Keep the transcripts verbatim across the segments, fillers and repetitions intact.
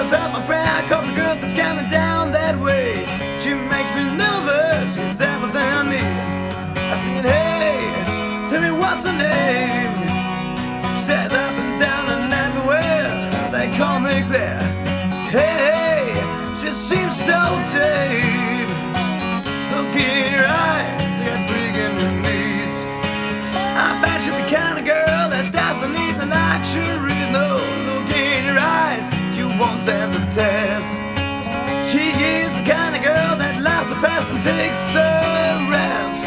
felt my prayer. I called the girl that's coming down that way. She makes me nervous, she's everything I need. I sing, hey, tell me what's her name. She says up and down and everywhere they call me Claire. Hey, she seems so tame. Look in your eyes, they got big in her knees. I bet you're the kind of girl that doesn't need the luxuries. No, look in your eyes, you won't stand the test. She is the kind of girl that laughs so fast and takes the rest.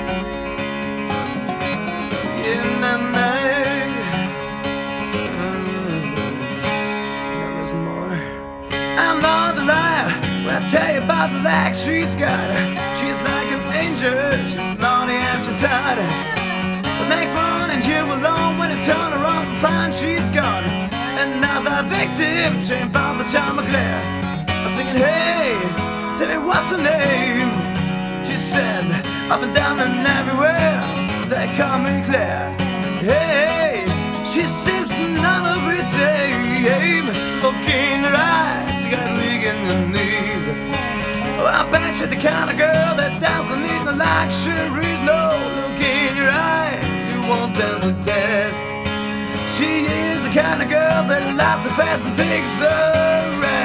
In the night. Now listen more. I'm not a liar when I tell you about the lack she's got. She's like an angel, she's naughty and she's hot. The next morning you're alone when you turn around and find she's gone. Another victim, chained by the charm of Claire. I'm singing, hey, tell me what's her name. She says, up and down and everywhere they call me Claire. Hey, she seems none of its aim. Look in her eyes, she got weak in her knees. Oh, I bet you're the kind of girl that doesn't need no luxuries. No, look in your eyes, you won't stand the test. She is the kind of girl that laughs so fast and takes the rest.